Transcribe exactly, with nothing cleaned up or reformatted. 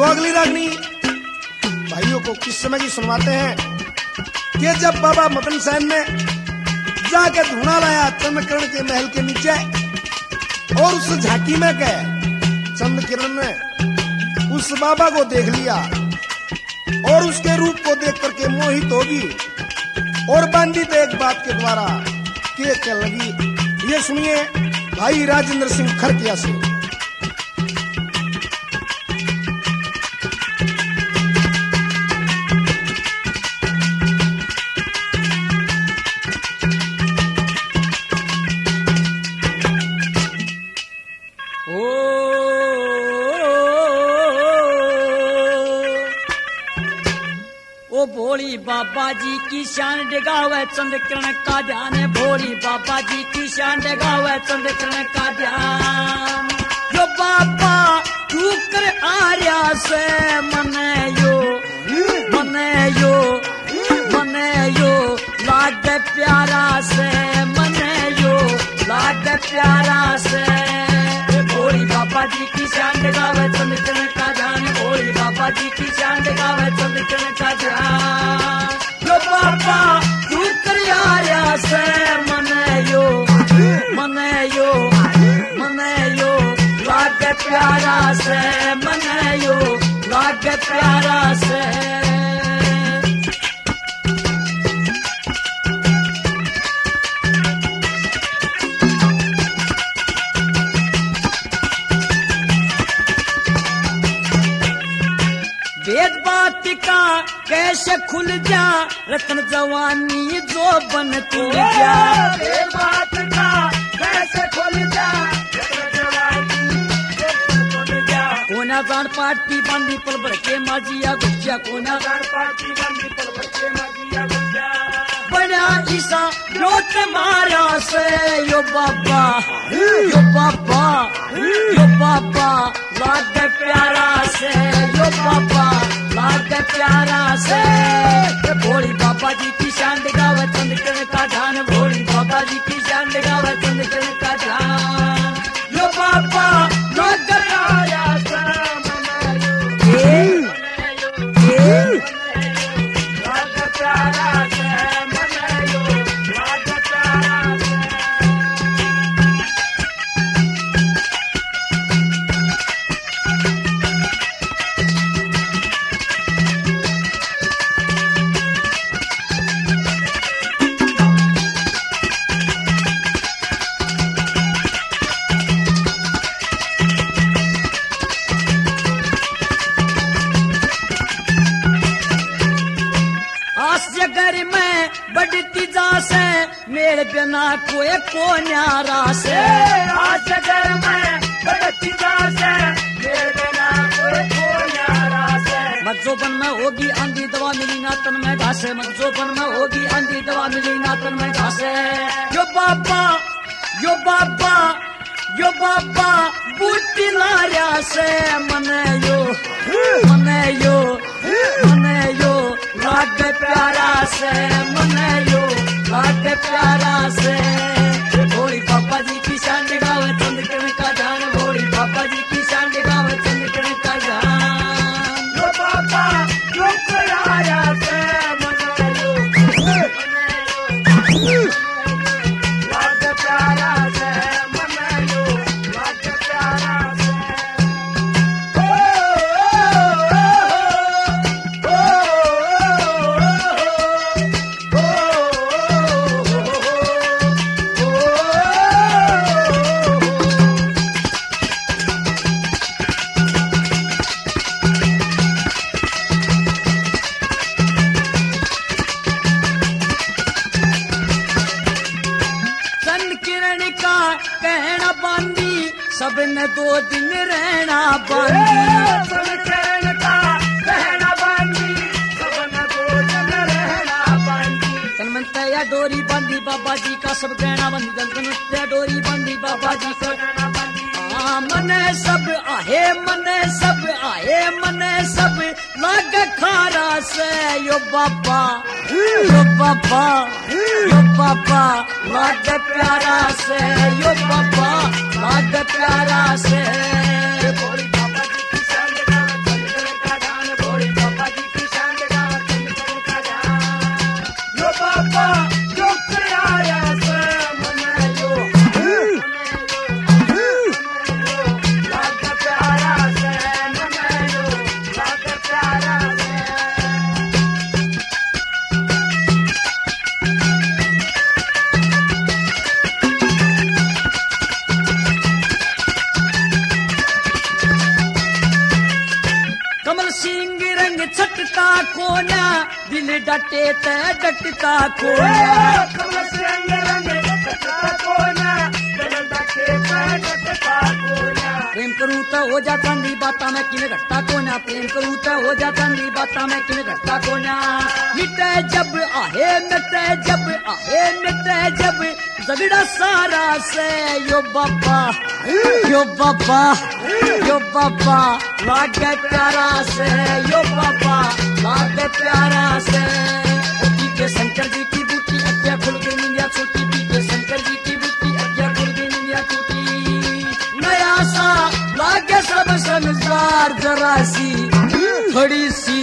अगली रागनी भाइयों को किस समय की सुनवाते हैं कि जब बाबा मदन सेन ने जाके ढूंढा लाया चंद्रकिरण के महल के नीचे और उस झांकी में गए चंद्रकिरण ने उस बाबा को देख लिया और उसके रूप को देख करके मोहित होगी और बांधित एक बात के द्वारा के क्या लगी। ये सुनिए भाई राजेंद्र सिंह खरकिया से। भोली बाबा जी की शान डगावे चंद्रकिरण का ध्यान है। भोली बाबा जी की शान डगावे चंद्रकिरण का ध्यान। जो बाबा तू कर आर्या से मने यो मने यो मने यो लागे प्यारा से मने यो लागे प्यारा से। भोली बाबा जी की शान डगावे चंद्रकिरण का ध्यान। भोली बाबा जी की शान डगावे चंद्रकिरण का ध्यान। जो बाबा तू कर आया से मने यो मने यो मने यो लागे प्यारा से मने यो लागे प्यारा से। वेद बात का कैसे खुल जा रतन जवानी जो बन तुल जा। वेद बात का कैसे खुल जा रतन जवानी जो बन तुल जा। कोना जान पार्टी बंदी पल भर के माजिया गुज्जा। कोना जान पार्टी बंदी पल भर के माजिया गुज्जा। बड़ा ईसा रोट मारा से यो बाबा यो बाबा यो बाबा लागे प्यारा से यो बाबा लागे प्यारा से। भोली बाबा जी की शान डगावे चंद्रकिरण का ध्यान। भोली बाबा जी की शान डगावे चंद्रकिरण का ध्यान। यो बाबा लागे प्यारा से मने यो लागे प्यारा से मने यो लागे प्यारा से। घर में बढ़ती जा से मेरे बिना कोई को न्यारा से। आज घर में बढ़ती जा से मेरे बिना कोई को न्यारा से। मजोबन में होगी आंधी दवा मिली ना तन में घासे। मजोबन में होगी आंधी दवा मिली ना तन में घासे। यो बाबा यो बाबा यो बाबा बूटी लाया से मने यो मने यो मने यो लागे प्यारा से मने यो लागे प्यारा से। भोली बाबा जी की शान डगावे चंद्रकिरण का ध्यान। भोली बाबा जी की शान डगावे चंद्रकिरण का ध्यान। यो बाबा यो आया से मने यो मने यो लागे प्यारा से मने यो लागे प्यारा से। कहना बांधी सबने दो दिन रहना बांधी। चंद्रकिरण का कहना बांधी सबने दो दिन रहना बांधी। तनमंतया डोरी बांधी बाबा जी का सब कहना बांधी। तनमंतया डोरी बांधी बाबा जी का कहना बांधी। हाँ मने सब आहे मने सब आहे मने सब लागे खारा से यो बाबा यो बाबा यो बाबा लागे प्यारा से यो बाबा लागे प्यारा से। भोली बाबा जी की शान डगावे चंद्रकिरण कोना दिल डटे ते डटता कोना कमल से अंग रंग डटता कोना दिल डटे ते डटता कोना प्रेम करूं तो हो जाता नी बाता में किने घटता कोना प्रेम करूं तो हो जाता नी बाता में किने घटता कोना मिटे जब आहे मिटे जब आहे मिटे जब झगड़ा सारा से यो बाबा यो बाबा यो बाबा लागे प्यारा से यो बाबा लागे प्यारा से पी के शंकर जी की बूटी अज्ञा खुल गई निंदिया छूटी पी के शंकर जी की बूटी अज्ञा खुल गई निंदिया छूटी नया सा लागे सब संसार जरा सी थोड़ी सी